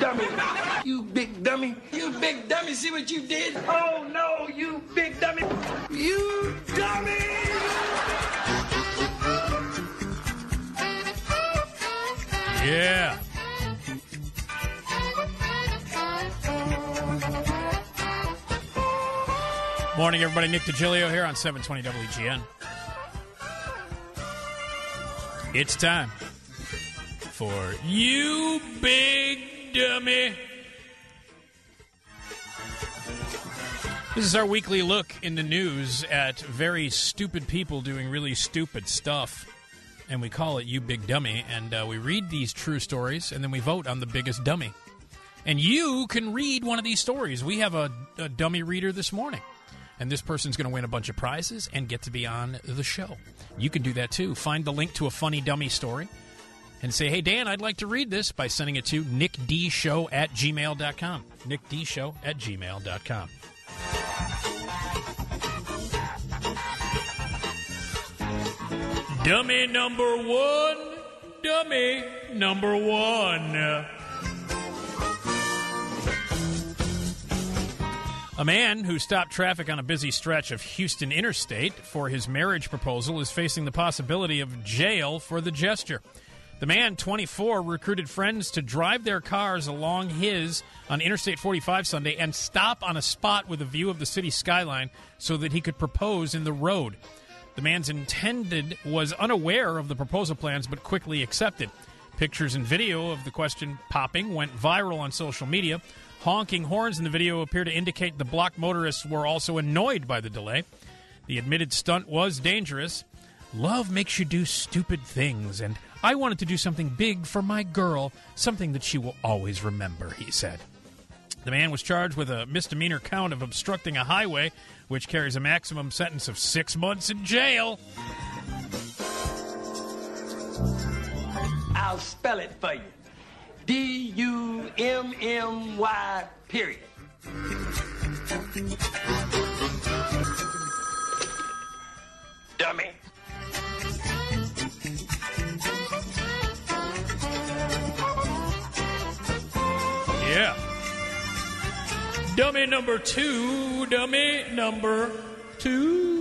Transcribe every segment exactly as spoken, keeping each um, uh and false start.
dummy. You big dummy. You big dummy. See what you did? Oh, no, you big dummy. You dummy. Yeah. Morning, everybody. Nick DiGilio here on seven twenty W G N. It's time for You Big Dummy. This is our weekly look in the news at very stupid people doing really stupid stuff. And we call it You Big Dummy. And uh, we read these true stories, and then we vote on the biggest dummy. And you can read one of these stories. We have a, a dummy reader this morning. And this person's going to win a bunch of prizes and get to be on the show. You can do that, too. Find the link to a funny dummy story and say, hey, Dan, I'd like to read this by sending it to nickdshow at gmail dot com. nickdshow at gmail dot com. Dummy number one. Dummy number one. A man who stopped traffic on a busy stretch of Houston Interstate for his marriage proposal is facing the possibility of jail for the gesture. The man, twenty-four, recruited friends to drive their cars along his on Interstate forty-five Sunday and stop on a spot with a view of the city skyline so that he could propose in the road. The man's intended was unaware of the proposal plans but quickly accepted. Pictures and video of the question popping went viral on social media. Honking horns in the video appear to indicate the blocked motorists were also annoyed by the delay. The admitted stunt was dangerous. Love makes you do stupid things, and I wanted to do something big for my girl, something that she will always remember, he said. The man was charged with a misdemeanor count of obstructing a highway, which carries a maximum sentence of six months in jail. I'll spell it for you. D U M M Y, period. Dummy. Yeah. Dummy number two. Dummy number two.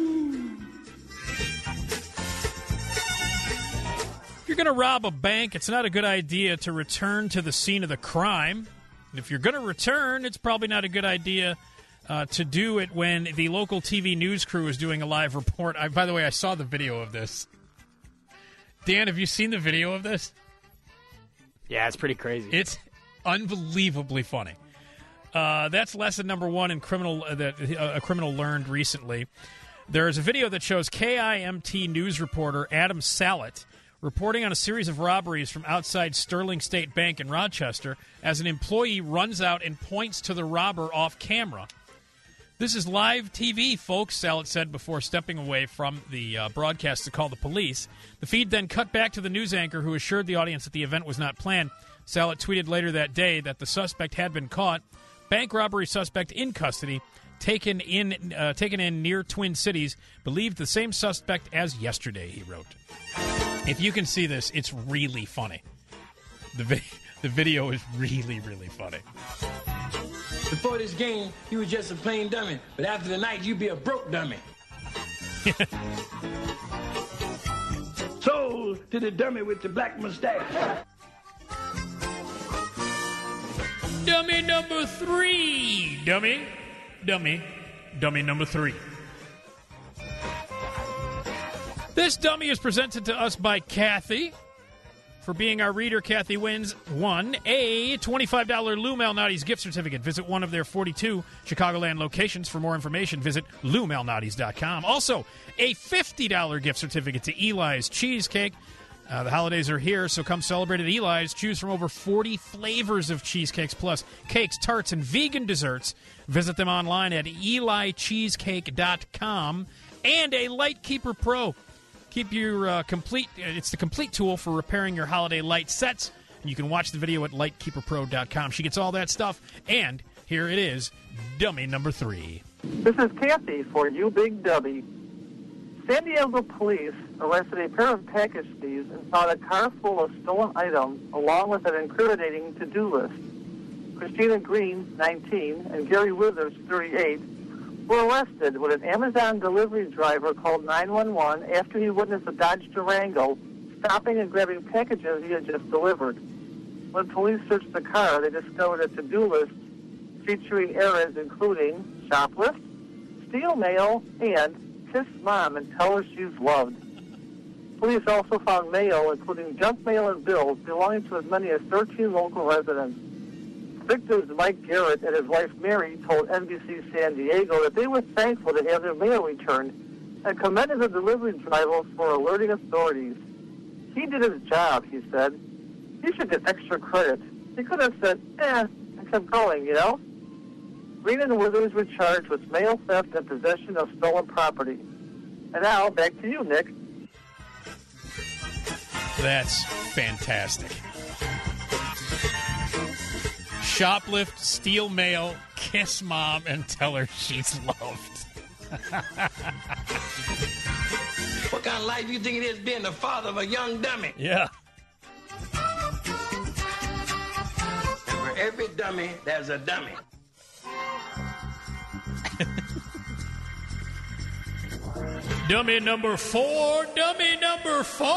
If you're going to rob a bank, it's not a good idea to return to the scene of the crime. And if you're going to return, it's probably not a good idea uh, to do it when the local T V news crew is doing a live report. I, by the way, I saw the video of this. Dan, have you seen the video of this? Yeah, it's pretty crazy. It's unbelievably funny. Uh, that's lesson number one in criminal uh, that uh, a criminal learned recently. There is a video that shows K I M T news reporter Adam Sallet reporting on a series of robberies from outside Sterling State Bank in Rochester as an employee runs out and points to the robber off camera. This is live T V, folks, Sallet said before stepping away from the uh, broadcast to call the police. The feed then cut back to the news anchor who assured the audience that the event was not planned. Sallet tweeted later that day that the suspect had been caught. Bank robbery suspect in custody, taken in uh, taken in near Twin Cities, believed the same suspect as yesterday, he wrote. If you can see this, it's really funny. The, vi- the video is really, really funny. Before this game, you were just a plain dummy. But after the night, you'd be a broke dummy. Sold to the dummy with the black mustache. Dummy number three. Dummy, dummy, dummy number three. This dummy is presented to us by Kathy. For being our reader, Kathy wins one, a twenty-five dollars Lou Malnati's gift certificate. Visit one of their forty-two Chicagoland locations. For more information, visit lou malnati's dot com. Also, a fifty dollars gift certificate to Eli's Cheesecake. Uh, the holidays are here, so come celebrate at Eli's. Choose from over forty flavors of cheesecakes, plus cakes, tarts, and vegan desserts. Visit them online at eli cheesecake dot com. And a Lightkeeper Pro. Keep your uh, complete, it's the complete tool for repairing your holiday light sets. And you can watch the video at lightkeeper pro dot com. She gets all that stuff. And here it is, dummy number three. This is Kathy for You Big Dummy. San Diego police arrested a pair of package thieves and found a car full of stolen items along with an incriminating to-do list. Christina Green, nineteen, and Gary Withers, thirty-eight, were arrested when an Amazon delivery driver called nine one one after he witnessed a Dodge Durango stopping and grabbing packages he had just delivered. When police searched the car, they discovered a to-do list featuring errands including shoplift, steal mail, and kiss mom and tell her she's loved. Police also found mail, including junk mail and bills, belonging to as many as thirteen local residents. Victims Mike Garrett and his wife Mary told N B C San Diego that they were thankful to have their mail returned and commended the delivery driver for alerting authorities. He did his job, he said. He should get extra credit. He could have said, eh, and kept going, you know? Green and Withers were charged with mail theft and possession of stolen property. And now, back to you, Nick. That's fantastic. Shoplift, steal mail, kiss mom, and tell her she's loved. What kind of life do you think it is being the father of a young dummy? Yeah. And for every dummy, there's a dummy. Dummy number four, dummy number four.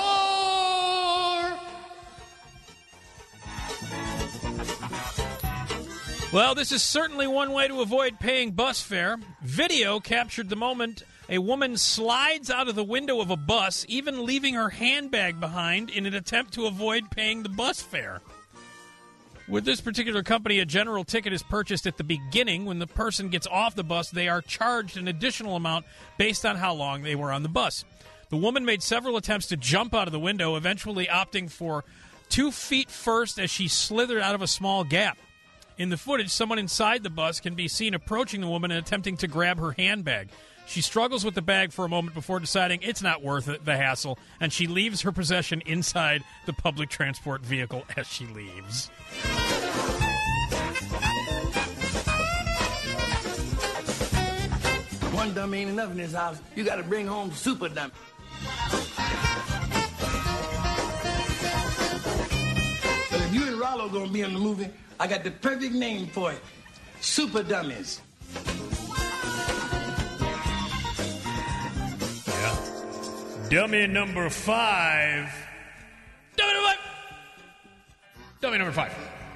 Well, this is certainly one way to avoid paying bus fare. Video captured the moment a woman slides out of the window of a bus, even leaving her handbag behind in an attempt to avoid paying the bus fare. With this particular company, a general ticket is purchased at the beginning. When the person gets off the bus, they are charged an additional amount based on how long they were on the bus. The woman made several attempts to jump out of the window, eventually opting for two feet first as she slithered out of a small gap. In the footage, someone inside the bus can be seen approaching the woman and attempting to grab her handbag. She struggles with the bag for a moment before deciding it's not worth it, the hassle, and she leaves her possession inside the public transport vehicle as she leaves. One dummy ain't enough in this house. You got to bring home super dummy. But if you and Rollo gonna be in the movie, I got the perfect name for it. Super Dummies. Yeah. Dummy number five. Dummy number five. Dummy number five.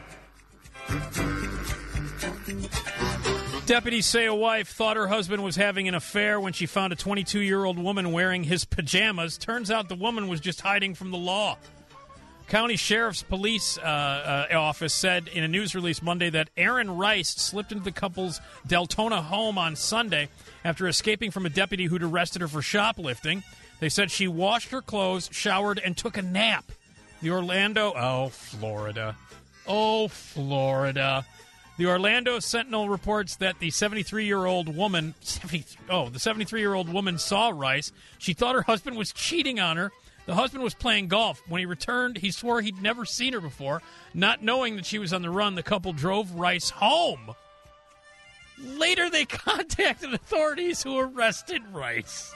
Deputies say a wife thought her husband was having an affair when she found a twenty-two-year-old woman wearing his pajamas. Turns out the woman was just hiding from the law. County Sheriff's Police uh, uh, Office said in a news release Monday that Aaron Rice slipped into the couple's Deltona home on Sunday after escaping from a deputy who'd arrested her for shoplifting. They said she washed her clothes, showered, and took a nap. The Orlando... Oh, Florida. Oh, Florida. The Orlando Sentinel reports that the seventy-three-year-old woman... seventy, oh, the seventy-three-year-old woman saw Rice. She thought her husband was cheating on her. The husband was playing golf. When he returned, he swore he'd never seen her before. Not knowing that she was on the run, the couple drove Rice home. Later, they contacted authorities who arrested Rice.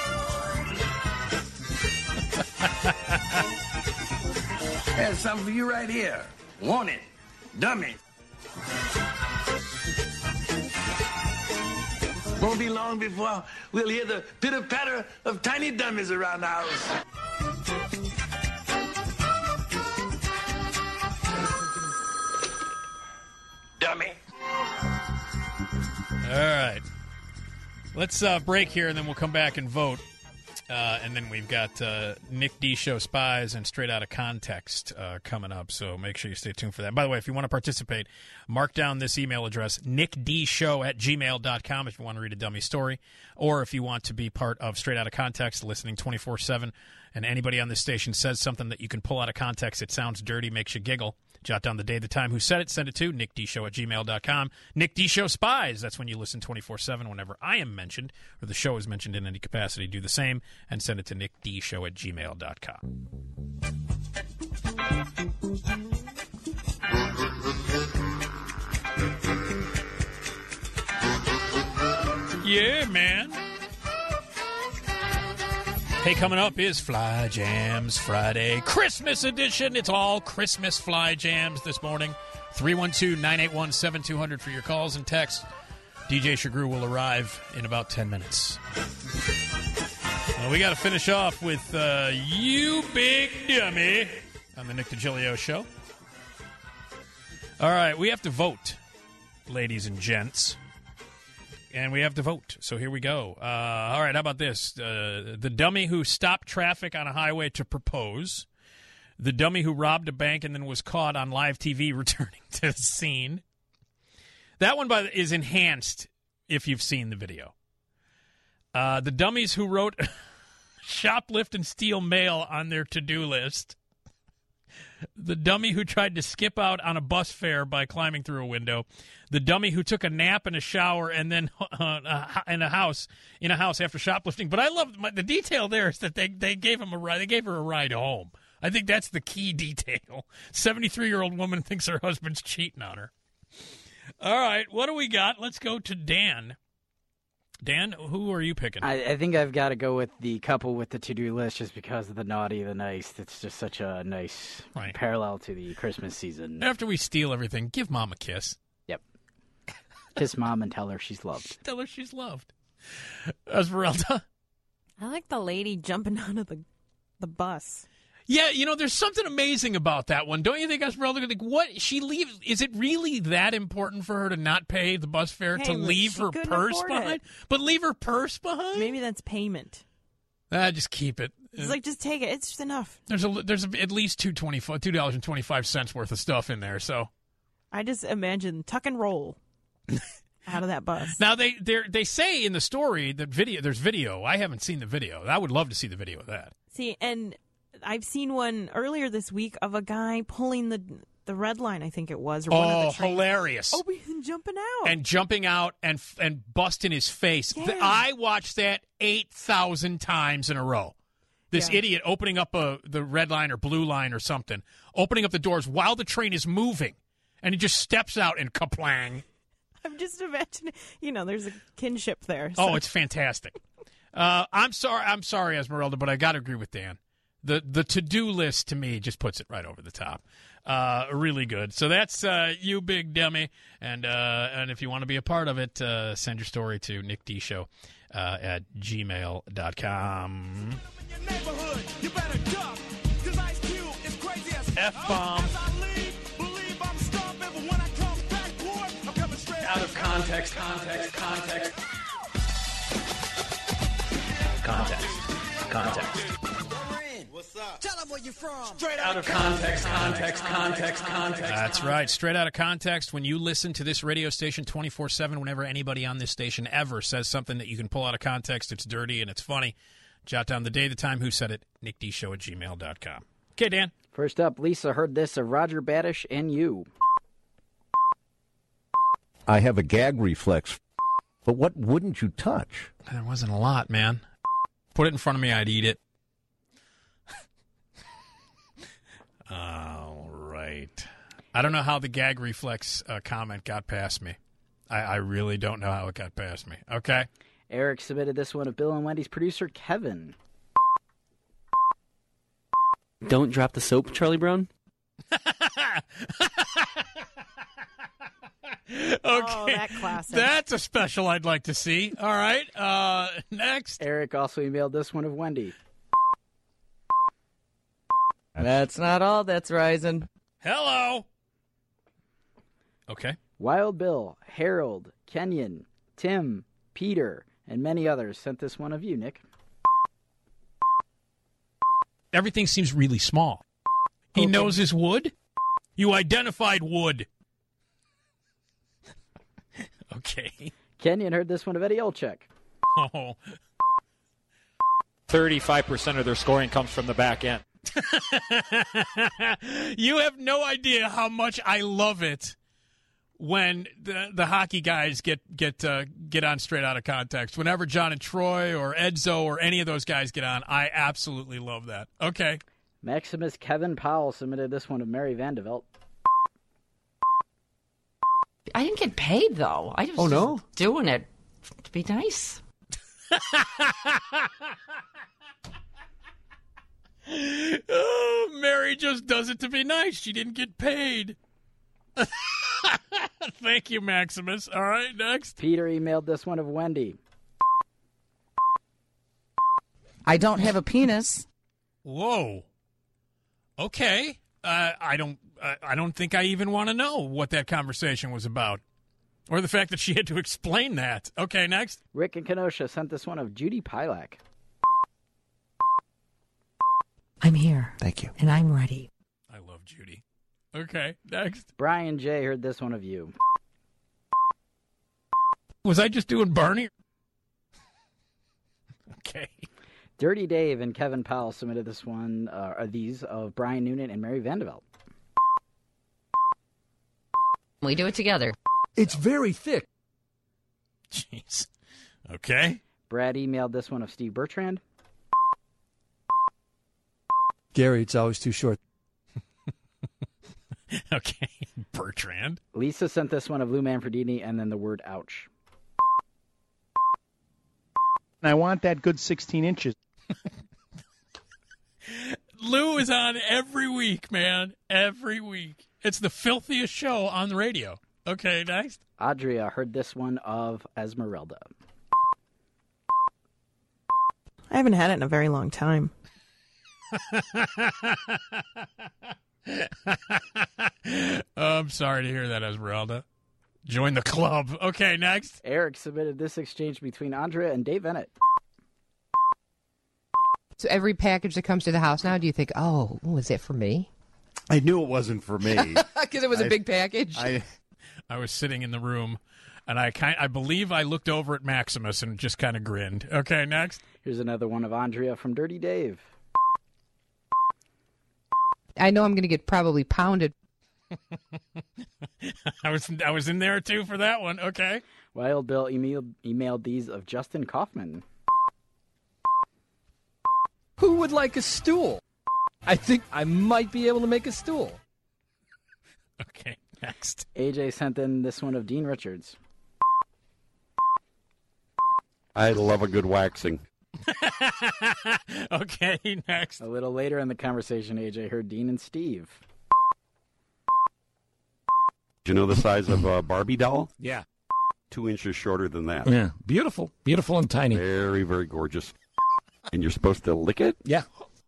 There's something for you right here. Want it. Dummy. Won't be long before we'll hear the pitter-patter of tiny dummies around the house. Dummy. All right. Let's uh, break here, and then we'll come back and vote. Uh, and then we've got uh, Nick D. Show Spies and Straight Outta Context uh, coming up, so make sure you stay tuned for that. By the way, if you want to participate, mark down this email address, nickdshow at gmail dot com if you want to read a dummy story, or if you want to be part of Straight Outta Context, listening twenty-four seven, and anybody on this station says something that you can pull out of context, it sounds dirty, makes you giggle. Jot down the day, the time, who said it, send it to nickdshow at gmail dot com. Nick D. Show Spies, that's when you listen twenty-four seven whenever I am mentioned, or the show is mentioned in any capacity. Do the same, and send it to nickdshow at gmail dot com. Yeah, man. Hey, coming up is Fly Jams Friday, Christmas edition. It's all Christmas Fly Jams this morning. three one two, nine eight one, seven two zero zero for your calls and texts. D J Shagru will arrive in about ten minutes. Well, we got to finish off with uh, You Big Dummy on the Nick DiGilio Show. All right, we have to vote, ladies and gents. And we have to vote. So here we go. Uh, all right, how about this? Uh, the dummy who stopped traffic on a highway to propose. The dummy who robbed a bank and then was caught on live T V returning to the scene. That one by the, is enhanced if you've seen the video. Uh, the dummies who wrote shoplift and steal mail on their to-do list. The dummy who tried to skip out on a bus fare by climbing through a window. The dummy who took a nap in a shower and then uh, in a house in a house after shoplifting. But I love my, the detail there is that they, they gave him a ride. They gave her a ride home. I think that's the key detail. seventy-three-year-old woman thinks her husband's cheating on her. All right, what do we got? Let's go to Dan. Dan, who are you picking? I, I think I've got to go with the couple with the to-do list just because of the naughty, the nice. It's just such a nice right. parallel to the Christmas season. After we steal everything, give Mom a kiss. Yep. Kiss Mom and tell her she's loved. Tell her she's loved. Esmeralda? I like the lady jumping out of the the bus. Yeah, you know, there's something amazing about that one. Don't you think, Esmeralda? Like, what? She leaves. Is it really that important for her to not pay the bus fare, hey, to leave her purse behind? It. But leave her purse behind? Maybe that's payment. Ah, just keep it. It's like, just take it. It's just enough. There's a there's a, at least two twenty two dollars and twenty five cents worth of stuff in there. So I just imagine tuck and roll out of that bus. Now they they they say in the story that video there's video. I haven't seen the video. I would love to see the video of that. See, and I've seen one earlier this week of a guy pulling the the red line, I think it was. Or oh, one of the trains. Hilarious. Oh, and jumping out. And jumping out and and busting his face. Yeah. I watched that eight thousand times in a row. This yeah. idiot opening up a, the red line or blue line or something, opening up the doors while the train is moving. And he just steps out and kaplang. I'm just imagining, you know, there's a kinship there. So. Oh, it's fantastic. uh, I'm sorry, I'm sorry, Esmeralda, but I got to agree with Dan. The the to-do list, to me, just puts it right over the top. Uh, really good. So that's uh, You Big Dummy. And uh, and if you want to be a part of it, uh, send your story to nick d show uh, at gmail dot com. F-bomb. Out of context, context, context. Context. Context. Tell them where you're from. Straight out of context, context, context, context. That's right. Straight out of context. When you listen to this radio station twenty-four seven, whenever anybody on this station ever says something that you can pull out of context, it's dirty and it's funny, jot down the day, the time, who said it, nick d show at gmail dot com. Okay, Dan. First up, Lisa heard this of Roger Badish and you. I have a gag reflex, but what wouldn't you touch? There wasn't a lot, man. Put it in front of me, I'd eat it. All right. I don't know how the gag reflex uh, comment got past me. I, I really don't know how it got past me. Okay. Eric submitted this one of Bill and Wendy's producer, Kevin. Don't drop the soap, Charlie Brown. Okay. Oh, that classic. That's a special I'd like to see. All right. Uh, next. Eric also emailed this one of Wendy. That's not all that's rising. Hello. Okay. Wild Bill, Harold, Kenyon, Tim, Peter, and many others sent this one of you, Nick. Everything seems really small. He Okay. knows his wood? You identified wood. Okay. Kenyon heard this one of Eddie Olczyk. Oh. thirty-five percent of their scoring comes from the back end. You have no idea how much I love it when the the hockey guys get get uh, get on Straight Out of Context. Whenever John and Troy or Edzo or any of those guys get on, I absolutely love that. Okay. Maximus Kevin Powell submitted this one of Mary Vandevelt. I didn't get paid, though. I was Oh, no? just doing it to be nice. Oh, Mary just does it to be nice. She didn't get paid. Thank you, Maximus. All right, next. Peter emailed this one of Wendy. I don't have a penis. Whoa. Okay. Uh, I don't. Uh, I don't think I even want to know what that conversation was about, or the fact that she had to explain that. Okay, next. Rick in Kenosha sent this one of Judy Pilak. I'm here. Thank you. And I'm ready. I love Judy. Okay, next. Brian J. heard this one of you. Was I just doing Barney? Okay. Dirty Dave and Kevin Powell submitted this one, uh, are these of Brian Noonan and Mary Vandeveld. We do it together. It's very thick. Jeez. Okay. Brad emailed this one of Steve Bertrand. Gary, it's always too short. Okay. Bertrand. Lisa sent this one of Lou Manfredini, and then the word ouch. I want that good sixteen inches. Lou is on every week, man. Every week. It's the filthiest show on the radio. Okay, next. Adria heard this one of Esmeralda. I haven't had it in a very long time. I'm sorry to hear that, Esmeralda. Join the club. Okay, next. Eric submitted this exchange between Andrea and Dave Bennett. So every package that comes to the house now, do you think, oh, was it for me? I knew it wasn't for me. Because it was a I- big package? I, I was sitting in the room, and I kind I believe I looked over at Maximus and just kind of grinned. Okay, next. Here's another one of Andrea from Dirty Dave. I know I'm going to get probably pounded. I was I was in there too for that one. Okay. Wild Bill emailed, emailed these of Justin Kaufman. Who would like a stool? I think I might be able to make a stool. Okay, next. A J sent in this one of Dean Richards. I love a good waxing. Okay, next. A little later in the conversation, A J heard Dean and Steve. Do you know the size of a Barbie doll? Yeah. Two inches shorter than that. Yeah. Beautiful. Beautiful and tiny. Very, very gorgeous. And you're supposed to lick it? Yeah.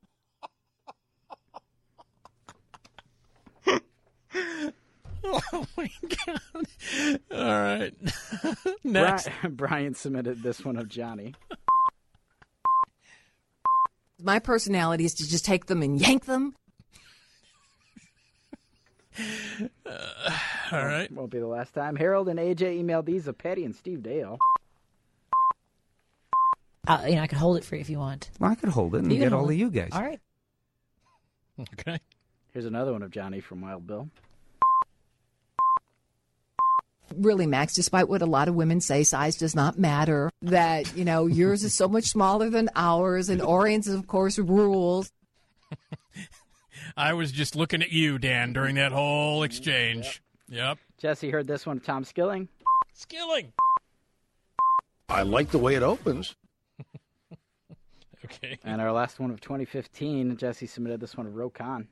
Oh, my God. All right. Next. Bri- Brian submitted this one of Johnny. My personality is to just take them and yank them. Uh, all right. Won't be the last time. Harold and A J emailed these of Patty and Steve Dale. Uh, you know, I can hold it for you if you want. Well, I could hold it and You can get all hold of it. you guys. All right. Okay. Here's another one of Johnny from Wild Bill. Really, Max, despite what a lot of women say, size does not matter, that, you know, yours is so much smaller than ours, and Orient's, of course, rules. I was just looking at you, Dan, during that whole exchange. Yep. yep. Jesse heard this one of Tom Skilling. Skilling. I like the way it opens. Okay. And our last one of twenty fifteen, Jesse submitted this one of Ro Khan.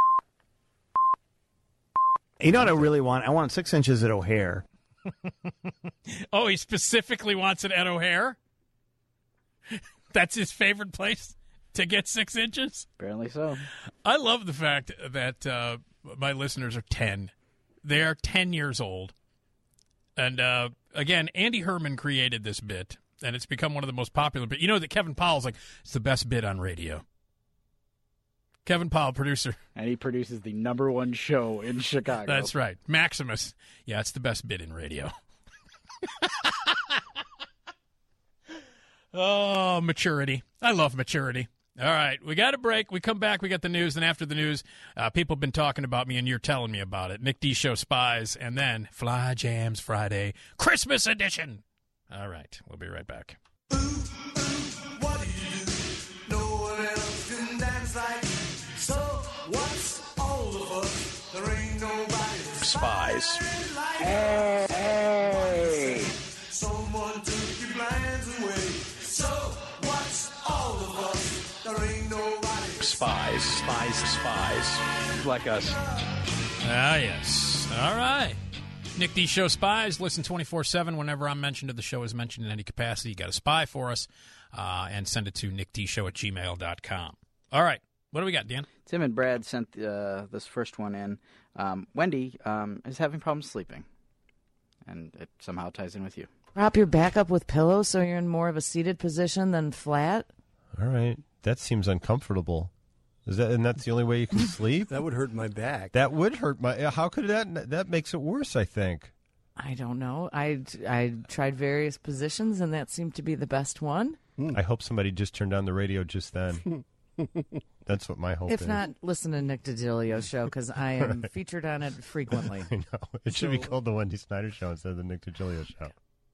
You know what I really want? I want six inches at O'Hare. Oh, he specifically wants it at O'Hare? That's his favorite place to get six inches? Apparently so. I love the fact that uh, my listeners are ten. They are ten years old. And, uh, again, Andy Herman created this bit, and it's become one of the most popular. But you know that Kevin Powell's like, it's the best bit on radio. Kevin Powell, producer. And he produces the number one show in Chicago. That's right. Maximus. Yeah, it's the best bit in radio. Oh, maturity. I love maturity. All right, we got a break. We come back. We got the news. And after the news, uh, people have been talking about me, and you're telling me about it. Nick D Show Spies, and then Fly Jams Friday, Christmas edition. All right, we'll be right back. What do you do? No one else can dance like. So what's all of us? There ain't nobody. Spies. Hey, hey. Someone took your plans away. So what's all of us? There ain't nobody. Spies. Spies. Spies. Spies. Like us. Ah, yes. All right. Nick D. Show Spies. Listen twenty-four seven whenever I'm mentioned or the show is mentioned in any capacity. You got a spy for us, uh, and send it to nickdshow at gmail dot com. All right. What do we got, Dan? Tim and Brad sent uh, this first one in. Um, Wendy um, is having problems sleeping, and it somehow ties in with you. Prop your back up with pillows so you're in more of a seated position than flat? All right. That seems uncomfortable. Is that and that's the only way you can sleep? That would hurt my back. That would hurt my. How could that? That makes it worse, I think. I don't know. I, I tried various positions, and that seemed to be the best one. I hope somebody just turned on the radio just then. That's what my hope if is. If not, listen to Nick DiGilio's show, because I am right. featured on it frequently. I know. It should so, be called the Wendy Snyder Show instead of the Nick DiGilio Show.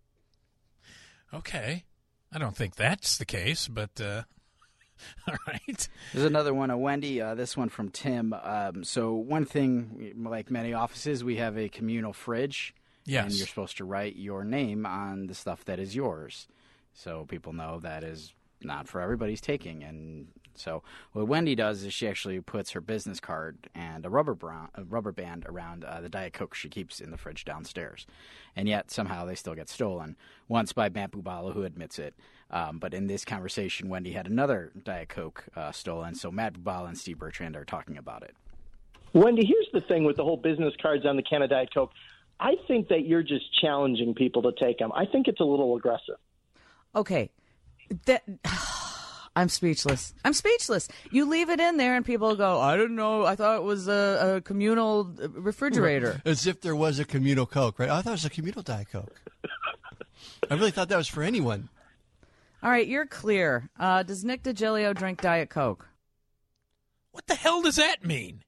Okay. I don't think that's the case, but uh, all right. There's another one, a Wendy, uh, this one from Tim. Um, so one thing, like many offices, we have a communal fridge. Yes. And you're supposed to write your name on the stuff that is yours. So people know that is not for everybody's taking. And so what Wendy does is she actually puts her business card and a rubber, brown, a rubber band around uh, the Diet Coke she keeps in the fridge downstairs. And yet somehow they still get stolen, once by Matt Bubala, who admits it. Um, but in this conversation, Wendy had another Diet Coke uh, stolen, so Matt Bubala and Steve Bertrand are talking about it. Wendy, here's the thing with the whole business cards on the can of Diet Coke. I think that you're just challenging people to take them. I think it's a little aggressive. Okay. That... I'm speechless. I'm speechless. You leave it in there and people go, I don't know. I thought it was a, a communal refrigerator. As if there was a communal Coke, right? I thought it was a communal Diet Coke. I really thought that was for anyone. All right, you're clear. Uh, does Nick DiGilio drink Diet Coke? What the hell does that mean?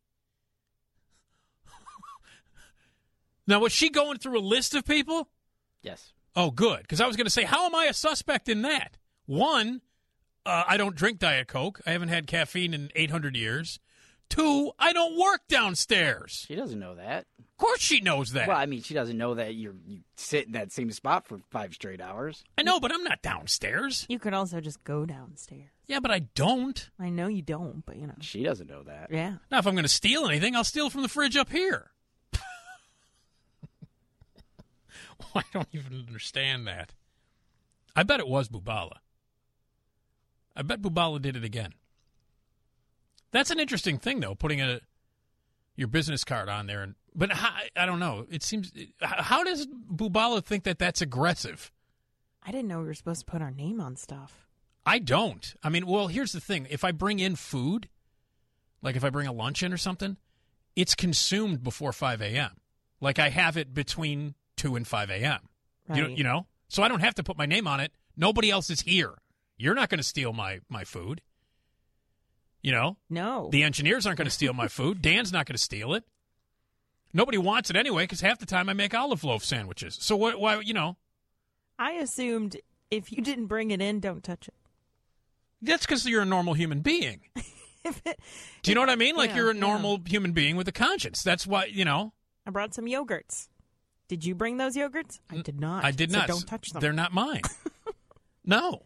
Now, was she going through a list of people? Yes. Oh, good. Because I was going to say, how am I a suspect in that? One, Uh, I don't drink Diet Coke. I haven't had caffeine in eight hundred years. Two, I don't work downstairs. She doesn't know that. Of course she knows that. Well, I mean, she doesn't know that you're, you sit in that same spot for five straight hours. I know, but I'm not downstairs. You could also just go downstairs. Yeah, but I don't. I know you don't, but you know. She doesn't know that. Yeah. Now, if I'm going to steal anything, I'll steal from the fridge up here. I don't even understand that. I bet it was Bubala. I bet Bubala did it again. That's an interesting thing, though, putting a your business card on there. And But how, I don't know. It seems. How does Bubala think that that's aggressive? I didn't know we were supposed to put our name on stuff. I don't. I mean, well, here's the thing. If I bring in food, like if I bring a lunch in or something, it's consumed before five a.m. Like I have it between two and five a.m. Right. You, you know? So I don't have to put my name on it. Nobody else is here. You're not going to steal my, my food. You know? No. The engineers aren't going to steal my food. Dan's not going to steal it. Nobody wants it anyway because half the time I make olive loaf sandwiches. So what? Why? You know? I assumed if you didn't bring it in, don't touch it. That's because you're a normal human being. it, Do you know what I mean? Like yeah, you're a normal yeah. human being with a conscience. That's why, you know. I brought some yogurts. Did you bring those yogurts? I did not. I did so not. Don't touch them. They're not mine. No.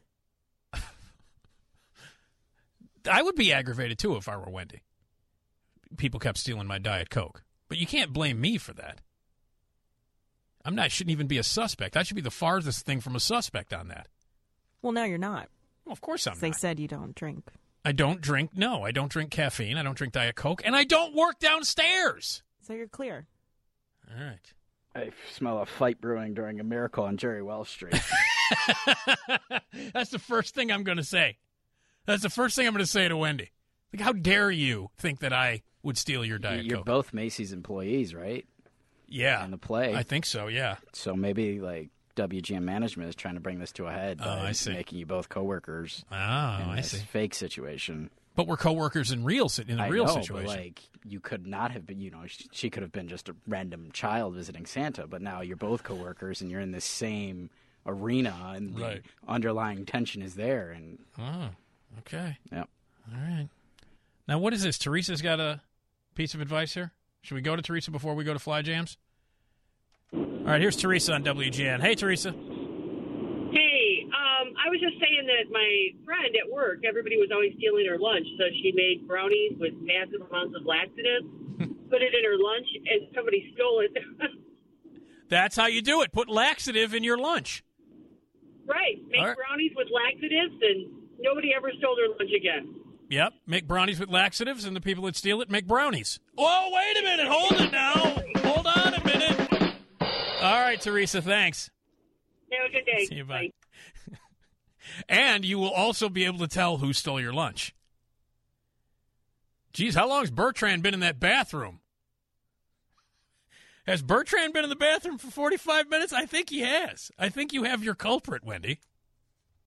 I would be aggravated, too, if I were Wendy. People kept stealing my Diet Coke. But you can't blame me for that. I'm not. Shouldn't even be a suspect. I should be the farthest thing from a suspect on that. Well, now you're not. Well, of course I'm they not. They said you don't drink. I don't drink. No, I don't drink caffeine. I don't drink Diet Coke. And I don't work downstairs. So you're clear. All right. I smell a fight brewing during a miracle on Jerry Wells Street. That's the first thing I'm going to say. That's the first thing I'm going to say to Wendy. Like, how dare you think that I would steal your Diet You're Coke? You're both Macy's employees, right? Yeah. In the play. I think so, yeah. So maybe, like, W G M management is trying to bring this to a head oh, by I see. making you both coworkers oh, in I this see. fake situation. But we're coworkers in real in a I real know, situation. But like you could not have been, you know, she, she could have been just a random child visiting Santa, but now you're both coworkers and you're in the same arena, and the right. underlying tension is there. And oh, okay, yep. All right. Now, what is this? Teresa's got a piece of advice here. Should we go to Teresa before we go to Fly Jams? All right, here's Teresa on W G N. Hey, Teresa. Hey, um, I was just saying that my friend at work, everybody was always stealing her lunch, so she made brownies with massive amounts of laxatives, put it in her lunch, and somebody stole it. That's how you do it. Put laxative in your lunch. Right. Make right. brownies with laxatives, and nobody ever stole their lunch again. Yep. Make brownies with laxatives, and the people that steal it make brownies. Whoa, wait a minute. Hold it now. Hold on a minute. All right, Teresa, thanks. Have a good day. See you, bye. And you will also be able to tell who stole your lunch. Geez, how long's Bertrand been in that bathroom? Has Bertrand been in the bathroom for forty-five minutes? I think he has. I think you have your culprit, Wendy.